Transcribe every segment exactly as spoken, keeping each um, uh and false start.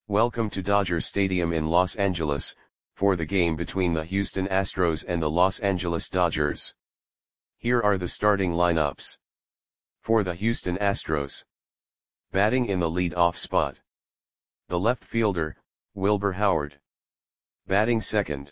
Welcome to Dodger Stadium in Los Angeles, for the game between the Houston Astros and the Los Angeles Dodgers. Here are the starting lineups. For the Houston Astros. Batting in the lead-off spot. The left fielder, Wilbur Howard. Batting second.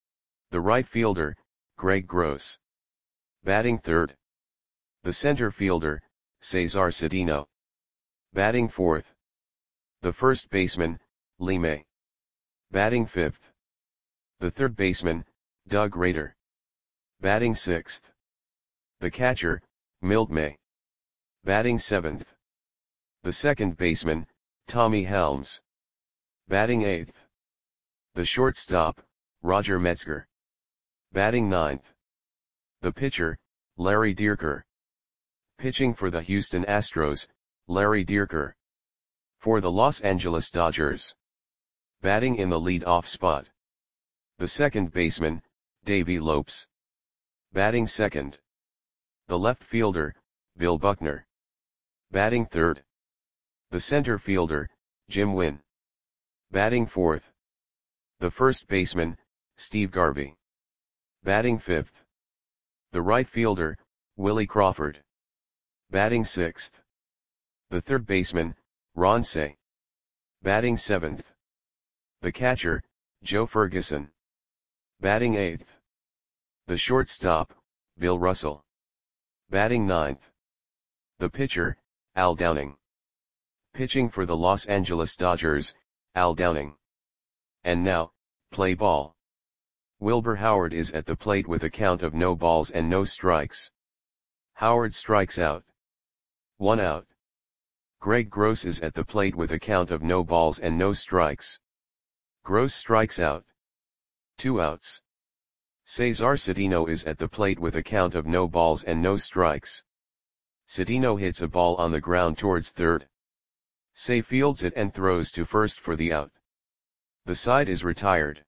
The right fielder, Greg Gross. Batting third. The center fielder, Cesar Cedeno. Batting fourth. The first baseman, Lee May. Batting fifth. The third baseman, Doug Rader. Batting sixth. The catcher, Milt May. Batting seventh. The second baseman, Tommy Helms. Batting eighth. The shortstop, Roger Metzger. Batting ninth. The pitcher, Larry Dierker. Pitching for the Houston Astros, Larry Dierker. For the Los Angeles Dodgers. Batting in the lead-off spot. The second baseman, Davey Lopes. Batting second. The left fielder, Bill Buckner. Batting third. The center fielder, Jim Wynn. Batting fourth. The first baseman, Steve Garvey. Batting fifth. The right fielder, Willie Crawford. Batting sixth. The third baseman, Ron Cey. Batting seventh. The catcher, Joe Ferguson. Batting eighth. The shortstop, Bill Russell. Batting ninth. The pitcher, Al Downing. Pitching for the Los Angeles Dodgers, Al Downing. And now, play ball. Wilbur Howard is at the plate with a count of no balls and no strikes. Howard strikes out. One out. Greg Gross is at the plate with a count of no balls and no strikes. Gross strikes out. Two outs. Cesar Cedeno is at the plate with a count of no balls and no strikes. Cedeno hits a ball on the ground towards third. Cey fields it and throws to first for the out. The side is retired.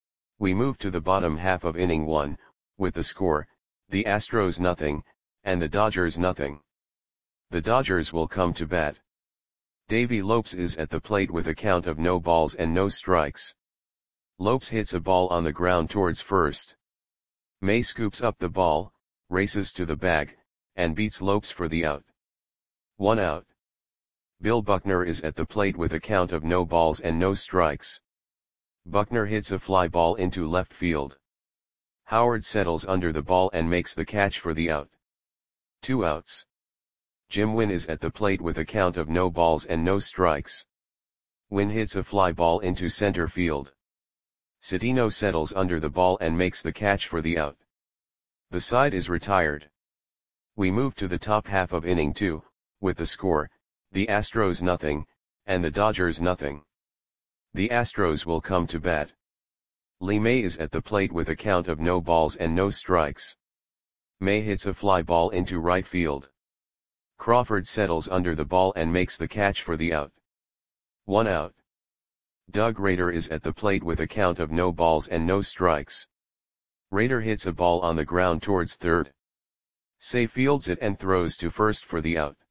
We move to the bottom half of inning one, with the score, the Astros nothing, and the Dodgers nothing. The Dodgers will come to bat. Davey Lopes is at the plate with a count of no balls and no strikes. Lopes hits a ball on the ground towards first. May scoops up the ball, races to the bag, and beats Lopes for the out. One out. Bill Buckner is at the plate with a count of no balls and no strikes. Buckner hits a fly ball into left field. Howard settles under the ball and makes the catch for the out. Two outs. Jim Wynn is at the plate with a count of no balls and no strikes. Wynn hits a fly ball into center field. Cedeno settles under the ball and makes the catch for the out. The side is retired. We move to the top half of inning two, with the score, the Astros nothing, and the Dodgers nothing. The Astros will come to bat. Lee May is at the plate with a count of no balls and no strikes. May hits a fly ball into right field. Crawford settles under the ball and makes the catch for the out. One out. Doug Rader is at the plate with a count of no balls and no strikes. Rader hits a ball on the ground towards third. Cey fields it and throws to first for the out.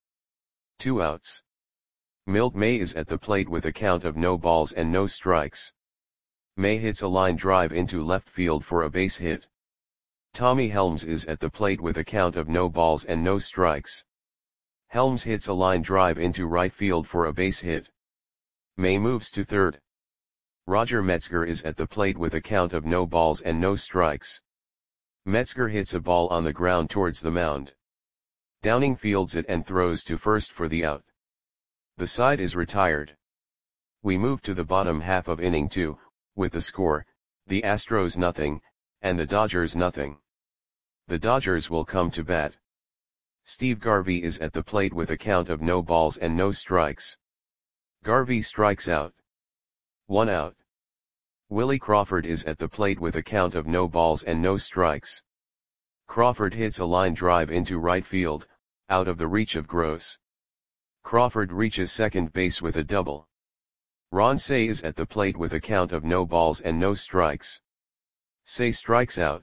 Two outs. Milt May is at the plate with a count of no balls and no strikes. May hits a line drive into left field for a base hit. Tommy Helms is at the plate with a count of no balls and no strikes. Helms hits a line drive into right field for a base hit. May moves to third. Roger Metzger is at the plate with a count of no balls and no strikes. Metzger hits a ball on the ground towards the mound. Downing fields it and throws to first for the out. The side is retired. We move to the bottom half of inning two, with the score, the Astros nothing, and the Dodgers nothing. The Dodgers will come to bat. Steve Garvey is at the plate with a count of no balls and no strikes. Garvey strikes out. One out. Willie Crawford is at the plate with a count of no balls and no strikes. Crawford hits a line drive into right field, out of the reach of Gross. Crawford reaches second base with a double. Ron Cey is at the plate with a count of no balls and no strikes. Cey strikes out.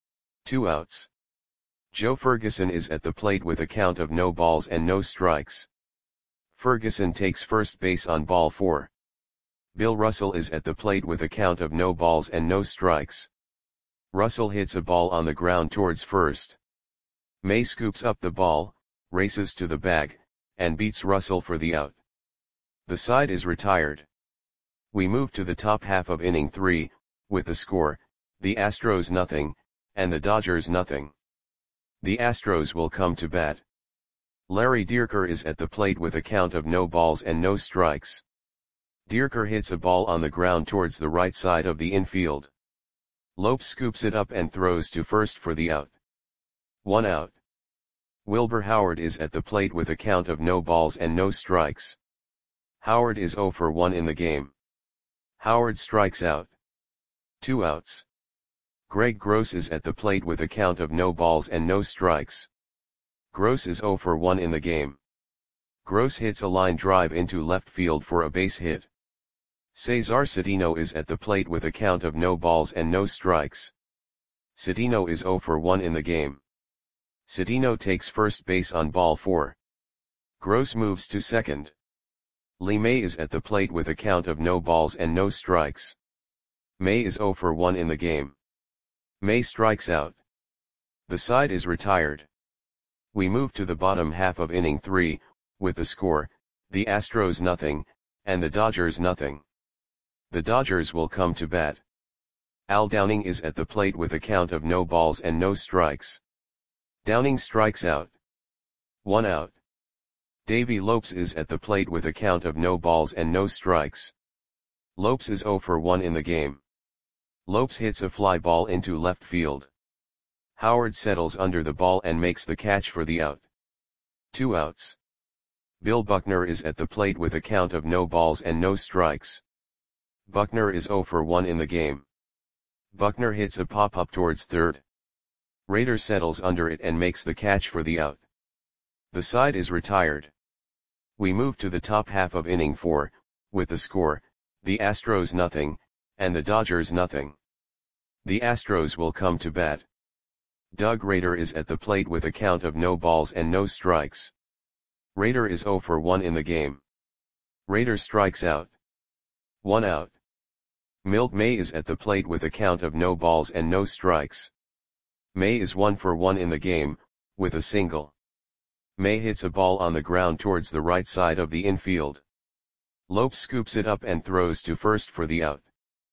Two outs. Joe Ferguson is at the plate with a count of no balls and no strikes. Ferguson takes first base on ball four. Bill Russell is at the plate with a count of no balls and no strikes. Russell hits a ball on the ground towards first. May scoops up the ball, races to the bag, and beats Russell for the out. The side is retired. We move to the top half of inning three, with the score, the Astros nothing, and the Dodgers nothing. The Astros will come to bat. Larry Dierker is at the plate with a count of no balls and no strikes. Dierker hits a ball on the ground towards the right side of the infield. Lopes scoops it up and throws to first for the out. One out. Wilbur Howard is at the plate with a count of no balls and no strikes. Howard is oh for one in the game. Howard strikes out. Two outs. Greg Gross is at the plate with a count of no balls and no strikes. Gross is oh for one in the game. Gross hits a line drive into left field for a base hit. Cesar Cedeno is at the plate with a count of no balls and no strikes. Cedeno is oh for one in the game. Cedeno takes first base on ball four. Gross moves to second. Lee May is at the plate with a count of no balls and no strikes. May is oh for one in the game. May strikes out. The side is retired. We move to the bottom half of inning three, with the score, the Astros nothing, and the Dodgers nothing. The Dodgers will come to bat. Al Downing is at the plate with a count of no balls and no strikes. Downing strikes out. One out. Davey Lopes is at the plate with a count of no balls and no strikes. Lopes is oh for one in the game. Lopes hits a fly ball into left field. Howard settles under the ball and makes the catch for the out. Two outs. Bill Buckner is at the plate with a count of no balls and no strikes. Buckner is oh for one in the game. Buckner hits a pop-up towards third. Rader settles under it and makes the catch for the out. The side is retired. We move to the top half of inning four, with the score, the Astros nothing, and the Dodgers nothing. The Astros will come to bat. Doug Rader is at the plate with a count of no balls and no strikes. Rader is oh for one in the game. Rader strikes out. One out. Milt May is at the plate with a count of no balls and no strikes. May is one for one in the game, with a single. May hits a ball on the ground towards the right side of the infield. Lopes scoops it up and throws to first for the out.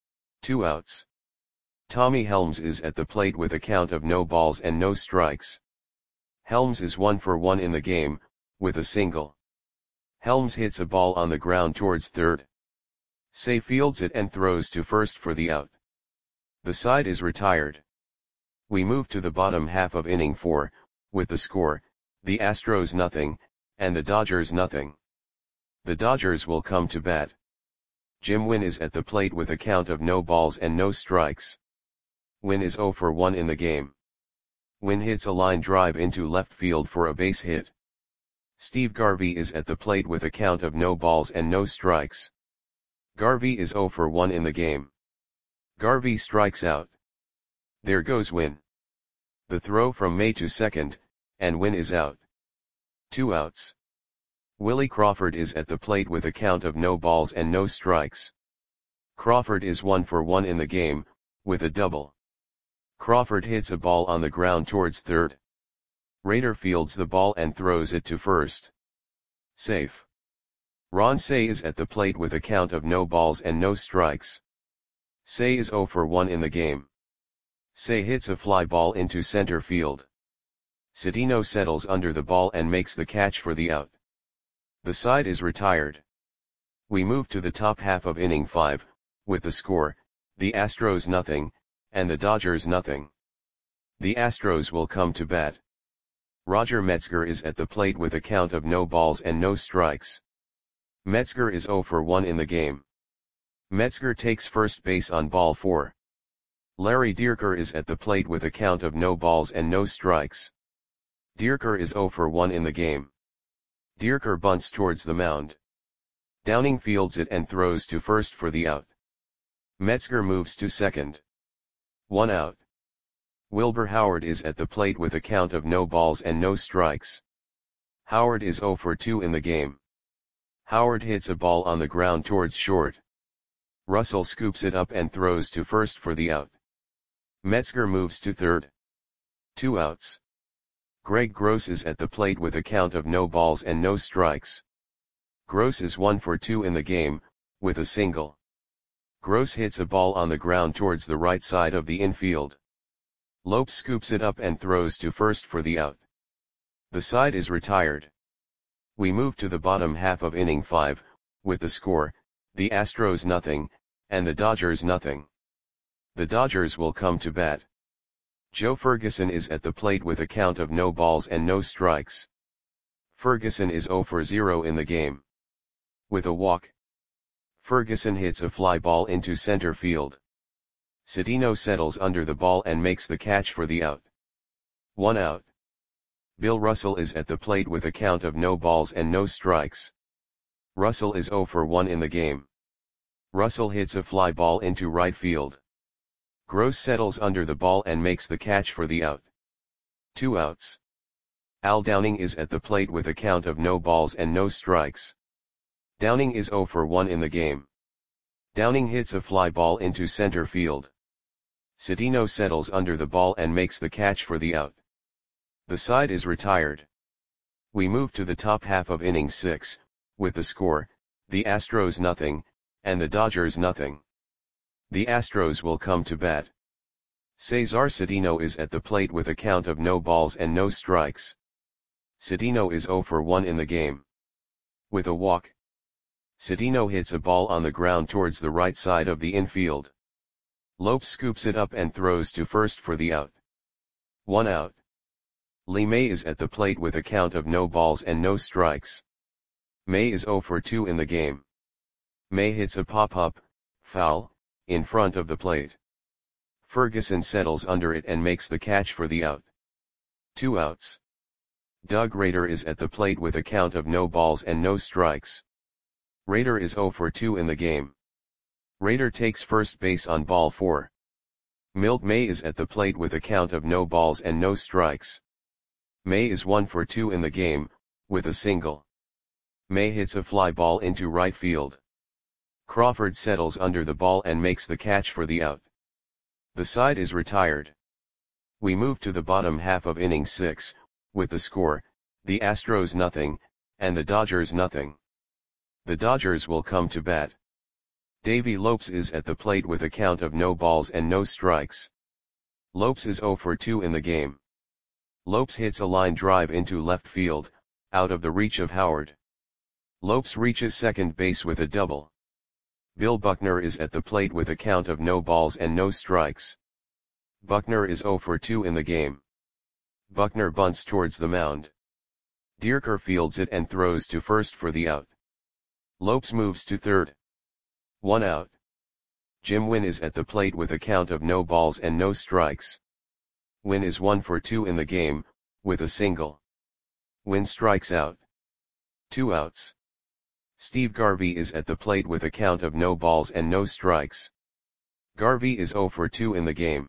Two outs. Tommy Helms is at the plate with a count of no balls and no strikes. Helms is one for one in the game, with a single. Helms hits a ball on the ground towards third. Say fields it and throws to first for the out. The side is retired. We move to the bottom half of inning four, with the score, the Astros nothing, and the Dodgers nothing. The Dodgers will come to bat. Jim Wynn is at the plate with a count of no balls and no strikes. Wynn is oh for one in the game. Wynn hits a line drive into left field for a base hit. Steve Garvey is at the plate with a count of no balls and no strikes. Garvey is oh for one in the game. Garvey strikes out. There goes Wynn. The throw from May to second, and Wynn is out. Two outs. Willie Crawford is at the plate with a count of no balls and no strikes. Crawford is one for one in the game, with a double. Crawford hits a ball on the ground towards third. Rader fields the ball and throws it to first. Safe. Ron Cey is at the plate with a count of no balls and no strikes. Cey is oh for one in the game. Cey hits a fly ball into center field. Cedeno settles under the ball and makes the catch for the out. The side is retired. We move to the top half of inning five, with the score, the Astros nothing, and the Dodgers nothing. The Astros will come to bat. Roger Metzger is at the plate with a count of no balls and no strikes. Metzger is oh for one in the game. Metzger takes first base on ball four. Larry Dierker is at the plate with a count of no balls and no strikes. Dierker is oh for one in the game. Dierker bunts towards the mound. Downing fields it and throws to first for the out. Metzger moves to second. One out. Wilbur Howard is at the plate with a count of no balls and no strikes. Howard is oh for two in the game. Howard hits a ball on the ground towards short. Russell scoops it up and throws to first for the out. Metzger moves to third. Two outs. Greg Gross is at the plate with a count of no balls and no strikes. Gross is one for two in the game, with a single. Gross hits a ball on the ground towards the right side of the infield. Lopes scoops it up and throws to first for the out. The side is retired. We move to the bottom half of inning five, with the score, the Astros nothing, and the Dodgers nothing. The Dodgers will come to bat. Joe Ferguson is at the plate with a count of no balls and no strikes. Ferguson is zero for zero in the game. With a walk, Ferguson hits a fly ball into center field. Cedeno settles under the ball and makes the catch for the out. One out. Bill Russell is at the plate with a count of no balls and no strikes. Russell is zero for one in the game. Russell hits a fly ball into right field. Gross settles under the ball and makes the catch for the out. Two outs. Al Downing is at the plate with a count of no balls and no strikes. Downing is zero for one in the game. Downing hits a fly ball into center field. Cedeno settles under the ball and makes the catch for the out. The side is retired. We move to the top half of inning six, with the score, the Astros nothing, and the Dodgers nothing. The Astros will come to bat. Cesar Cedeno is at the plate with a count of no balls and no strikes. Cedeno is zero for one in the game. With a walk, Cedeno hits a ball on the ground towards the right side of the infield. Lopes scoops it up and throws to first for the out. One out. Lee May is at the plate with a count of no balls and no strikes. May is zero for two in the game. May hits a pop-up, foul, in front of the plate. Ferguson settles under it and makes the catch for the out. Two outs. Doug Rader is at the plate with a count of no balls and no strikes. Rader is zero for two in the game. Rader takes first base on ball four. Milt May is at the plate with a count of no balls and no strikes. May is one for two in the game, with a single. May hits a fly ball into right field. Crawford settles under the ball and makes the catch for the out. The side is retired. We move to the bottom half of inning six, with the score, the Astros nothing, and the Dodgers nothing. The Dodgers will come to bat. Davey Lopes is at the plate with a count of no balls and no strikes. Lopes is zero for two in the game. Lopes hits a line drive into left field, out of the reach of Howard. Lopes reaches second base with a double. Bill Buckner is at the plate with a count of no balls and no strikes. Buckner is zero for two in the game. Buckner bunts towards the mound. Dierker fields it and throws to first for the out. Lopes moves to third. One out. Jim Wynn is at the plate with a count of no balls and no strikes. Wynn is one for two in the game, with a single. Wynn strikes out. Two outs. Steve Garvey is at the plate with a count of no balls and no strikes. Garvey is zero for two in the game.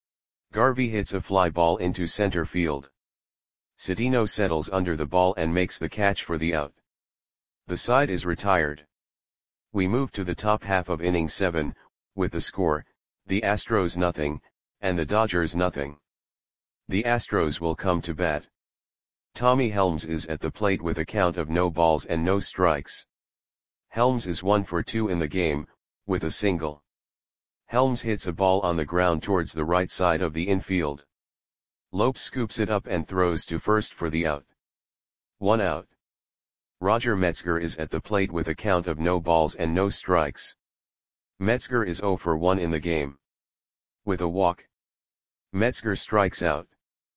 Garvey hits a fly ball into center field. Cedeno settles under the ball and makes the catch for the out. The side is retired. We move to the top half of inning seven, with the score, the Astros nothing, and the Dodgers nothing. The Astros will come to bat. Tommy Helms is at the plate with a count of no balls and no strikes. Helms is one for two in the game, with a single. Helms hits a ball on the ground towards the right side of the infield. Lopes scoops it up and throws to first for the out. One out. Roger Metzger is at the plate with a count of no balls and no strikes. Metzger is zero for one in the game. With a walk, Metzger strikes out.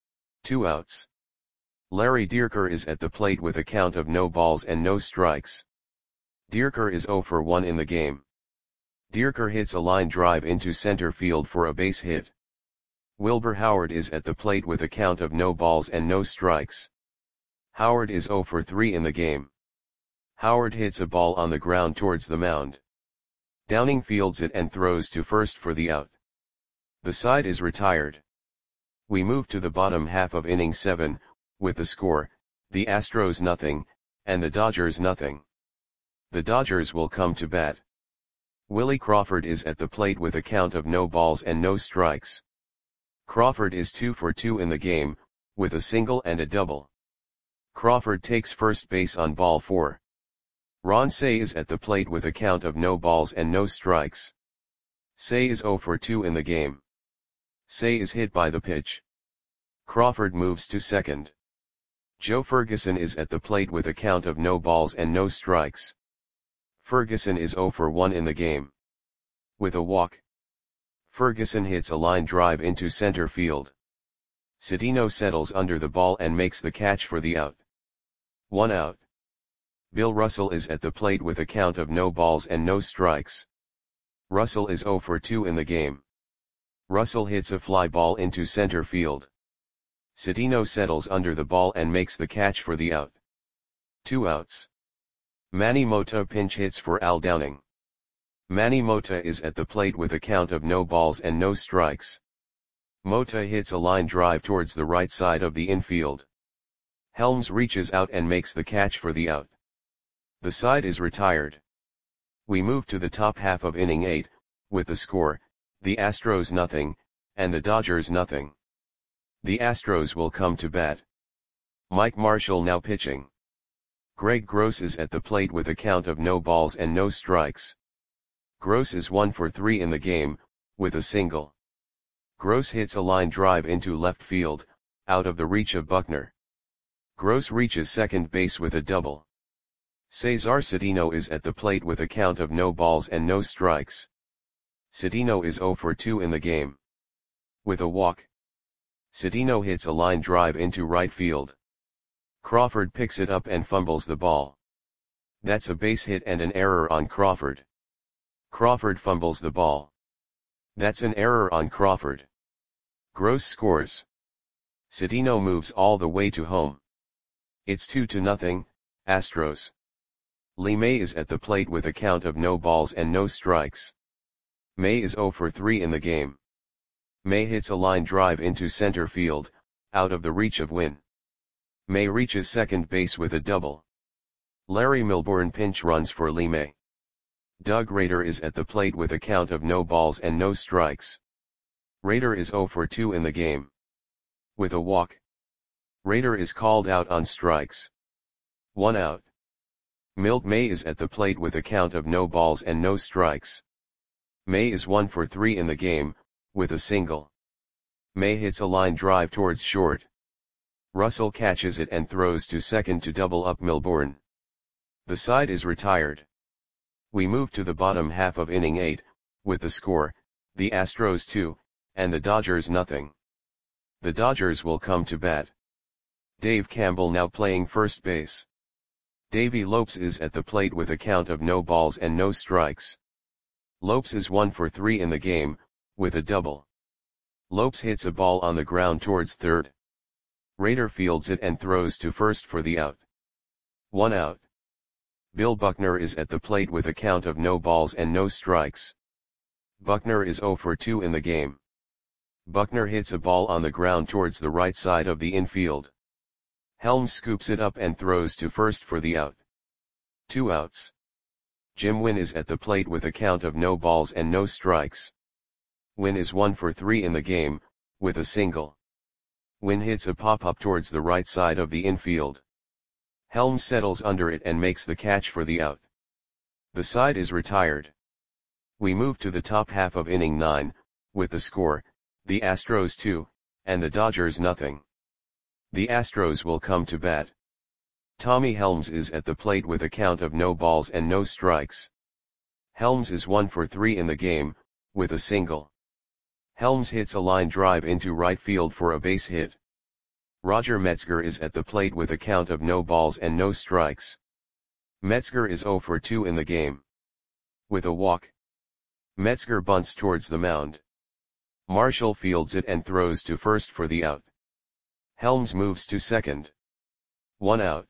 Two outs. Larry Dierker is at the plate with a count of no balls and no strikes. Dierker is zero for one in the game. Dierker hits a line drive into center field for a base hit. Wilbur Howard is at the plate with a count of no balls and no strikes. Howard is zero for three in the game. Howard hits a ball on the ground towards the mound. Downing fields it and throws to first for the out. The side is retired. We move to the bottom half of inning seven, with the score, the Astros nothing, and the Dodgers nothing. The Dodgers will come to bat. Willie Crawford is at the plate with a count of no balls and no strikes. Crawford is two for two in the game, with a single and a double. Crawford takes first base on ball four. Ron Cey is at the plate with a count of no balls and no strikes. Cey is zero for two in the game. Cey is hit by the pitch. Crawford moves to second. Joe Ferguson is at the plate with a count of no balls and no strikes. Ferguson is zero for one in the game. With a walk, Ferguson hits a line drive into center field. Cedeno settles under the ball and makes the catch for the out. One out. Bill Russell is at the plate with a count of no balls and no strikes. Russell is zero for two in the game. Russell hits a fly ball into center field. Cedeno settles under the ball and makes the catch for the out. Two outs. Manny Mota pinch hits for Al Downing. Manny Mota is at the plate with a count of no balls and no strikes. Mota hits a line drive towards the right side of the infield. Helms reaches out and makes the catch for the out. The side is retired. We move to the top half of inning eight, with the score, the Astros nothing, and the Dodgers nothing. The Astros will come to bat. Mike Marshall now pitching. Greg Gross is at the plate with a count of no balls and no strikes. Gross is one for three in the game, with a single. Gross hits a line drive into left field, out of the reach of Buckner. Gross reaches second base with a double. Cesar Cedeno is at the plate with a count of no balls and no strikes. Cedeno is zero for two in the game. With a walk, Cedeno hits a line drive into right field. Crawford picks it up and fumbles the ball. That's a base hit and an error on Crawford. Crawford fumbles the ball. That's an error on Crawford. Gross scores. Cedeno moves all the way to home. It's two to nothing, Astros. Lee May is at the plate with a count of no balls and no strikes. May is zero for three in the game. May hits a line drive into center field, out of the reach of Wynn. May reaches second base with a double. Larry Milbourne pinch runs for Lee May. Doug Rader is at the plate with a count of no balls and no strikes. Rader is zero for two in the game. With a walk, Rader is called out on strikes. One out. Milt May is at the plate with a count of no balls and no strikes. May is one for three in the game, with a single. May hits a line drive towards short. Russell catches it and throws to second to double up Milbourne. The side is retired. We move to the bottom half of inning eight, with the score, the Astros two, and the Dodgers nothing. The Dodgers will come to bat. Dave Campbell now playing first base. Davey Lopes is at the plate with a count of no balls and no strikes. Lopes is one for three in the game, with a double. Lopes hits a ball on the ground towards third. Rader fields it and throws to first for the out. One out. Bill Buckner is at the plate with a count of no balls and no strikes. Buckner is zero for two in the game. Buckner hits a ball on the ground towards the right side of the infield. Helms scoops it up and throws to first for the out. Two outs. Jim Wynn is at the plate with a count of no balls and no strikes. Wynn is one for three in the game, with a single. Wynn hits a pop-up towards the right side of the infield. Helms settles under it and makes the catch for the out. The side is retired. We move to the top half of inning nine, with the score, the Astros two, and the Dodgers nothing. The Astros will come to bat. Tommy Helms is at the plate with a count of no balls and no strikes. Helms is one for three in the game, with a single. Helms hits a line drive into right field for a base hit. Roger Metzger is at the plate with a count of no balls and no strikes. Metzger is zero for two in the game. With a walk, Metzger bunts towards the mound. Marshall fields it and throws to first for the out. Helms moves to second. One out.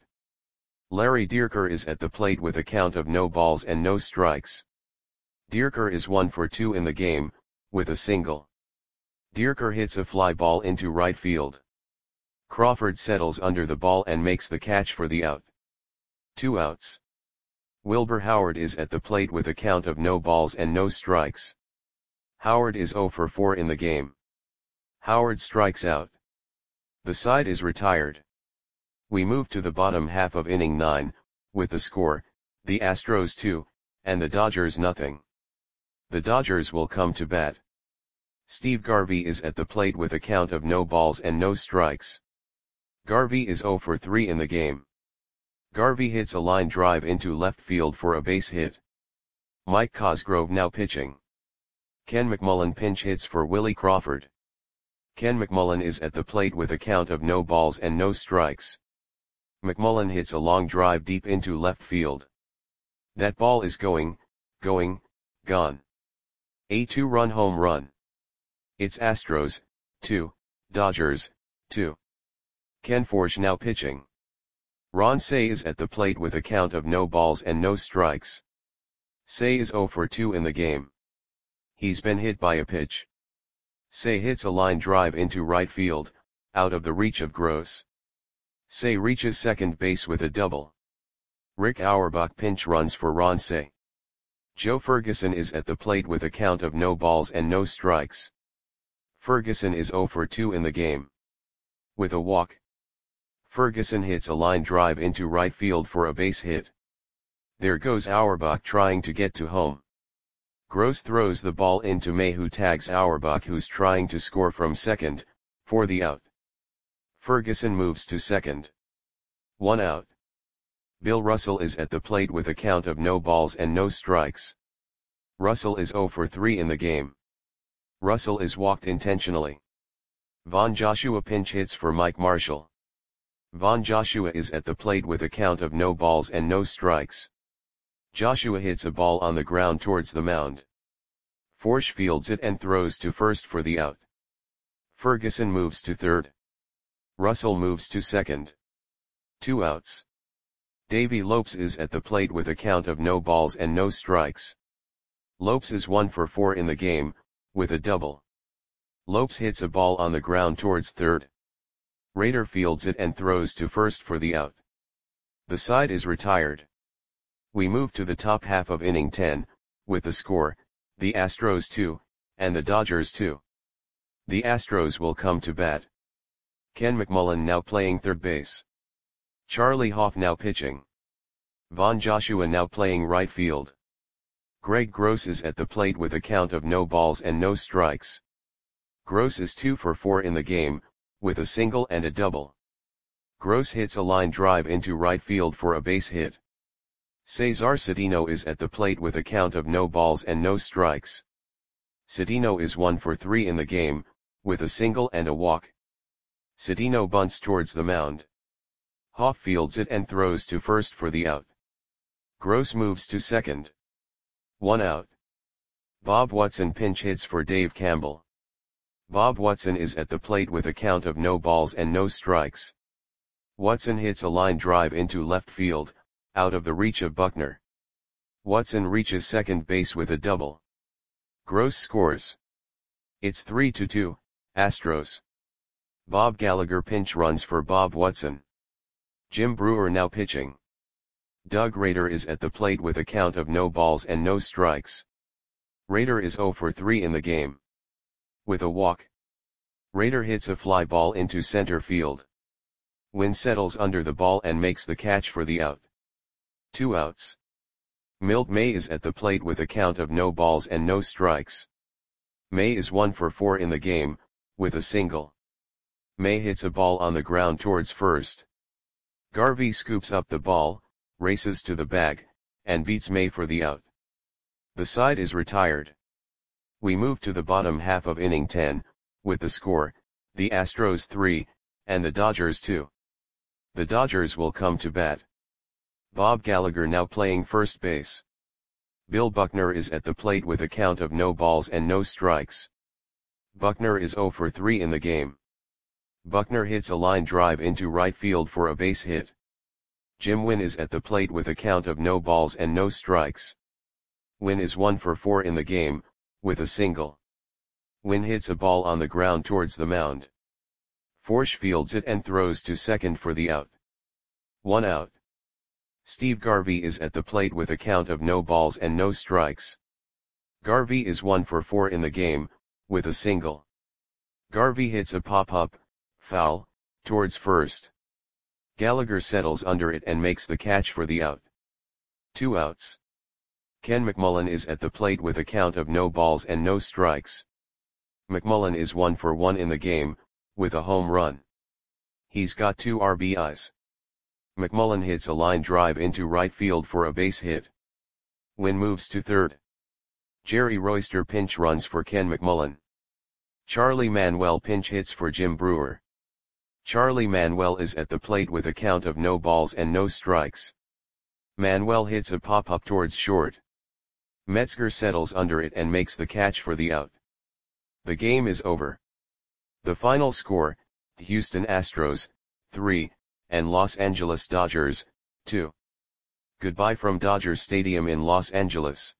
Larry Dierker is at the plate with a count of no balls and no strikes. Dierker is one for two in the game, with a single. Dierker hits a fly ball into right field. Crawford settles under the ball and makes the catch for the out. Two outs. Wilbur Howard is at the plate with a count of no balls and no strikes. Howard is zero for four in the game. Howard strikes out. The side is retired. We move to the bottom half of inning nine, with the score, the Astros two, and the Dodgers nothing. The Dodgers will come to bat. Steve Garvey is at the plate with a count of no balls and no strikes. Garvey is zero for three in the game. Garvey hits a line drive into left field for a base hit. Mike Cosgrove now pitching. Ken McMullen pinch hits for Willie Crawford. Ken McMullen is at the plate with a count of no balls and no strikes. McMullen hits a long drive deep into left field. That ball is going, going, gone. A two-run home run. It's Astros, two, Dodgers, two. Ken Forge now pitching. Ron Cey is at the plate with a count of no balls and no strikes. Cey is zero for two in the game. He's been hit by a pitch. Cey hits a line drive into right field, out of the reach of Gross. Cey reaches second base with a double. Rick Auerbach pinch runs for Ron Cey. Joe Ferguson is at the plate with a count of no balls and no strikes. Ferguson is zero for two in the game. With a walk, Ferguson hits a line drive into right field for a base hit. There goes Auerbach trying to get to home. Gross throws the ball into May, who tags Auerbach, who's trying to score from second, for the out. Ferguson moves to second. One out. Bill Russell is at the plate with a count of no balls and no strikes. Russell is zero for three in the game. Russell is walked intentionally. Von Joshua pinch hits for Mike Marshall. Von Joshua is at the plate with a count of no balls and no strikes. Joshua hits a ball on the ground towards the mound. Forge fields it and throws to first for the out. Ferguson moves to third. Russell moves to second. Two outs. Davey Lopes is at the plate with a count of no balls and no strikes. Lopes is one for four in the game, with a double. Lopes hits a ball on the ground towards third. Rader fields it and throws to first for the out. The side is retired. We move to the top half of inning ten, with the score, the Astros two, and the Dodgers two. The Astros will come to bat. Ken McMullen now playing third base. Charlie Hoff now pitching. Von Joshua now playing right field. Greg Gross is at the plate with a count of no balls and no strikes. Gross is two for four in the game, with a single and a double. Gross hits a line drive into right field for a base hit. Cesar Cedeno is at the plate with a count of no balls and no strikes. Cedeno is one for three in the game, with a single and a walk. Cedeno bunts towards the mound. Hoff fields it and throws to first for the out. Gross moves to second. One out. Bob Watson pinch hits for Dave Campbell. Bob Watson is at the plate with a count of no balls and no strikes. Watson hits a line drive into left field, out of the reach of Buckner. Watson reaches second base with a double. Gross scores. It's three to two, Astros. Bob Gallagher pinch runs for Bob Watson. Jim Brewer now pitching. Doug Rader is at the plate with a count of no balls and no strikes. Rader is zero for three in the game. With a walk, Rader hits a fly ball into center field. Wynn settles under the ball and makes the catch for the out. Two outs. Milt May is at the plate with a count of no balls and no strikes. May is one for four in the game, with a single. May hits a ball on the ground towards first. Garvey scoops up the ball, races to the bag, and beats May for the out. The side is retired. We move to the bottom half of inning ten, with the score, the Astros three, and the Dodgers two. The Dodgers will come to bat. Bob Gallagher now playing first base. Bill Buckner is at the plate with a count of no balls and no strikes. Buckner is zero for three in the game. Buckner hits a line drive into right field for a base hit. Jim Wynn is at the plate with a count of no balls and no strikes. Wynn is one for four in the game, with a single. Wynn hits a ball on the ground towards the mound. Forge fields it and throws to second for the out. One out. Steve Garvey is at the plate with a count of no balls and no strikes. Garvey is one for four in the game, with a single. Garvey hits a pop-up, foul, towards first. Gallagher settles under it and makes the catch for the out. Two outs. Ken McMullen is at the plate with a count of no balls and no strikes. McMullen is one for one in the game, with a home run. He's got two R B Is. McMullen hits a line drive into right field for a base hit. Wynn moves to third. Jerry Royster pinch runs for Ken McMullen. Charlie Manuel pinch hits for Jim Brewer. Charlie Manuel is at the plate with a count of no balls and no strikes. Manuel hits a pop-up towards short. Metzger settles under it and makes the catch for the out. The game is over. The final score, Houston Astros, three, and Los Angeles Dodgers, two. Goodbye from Dodger Stadium in Los Angeles.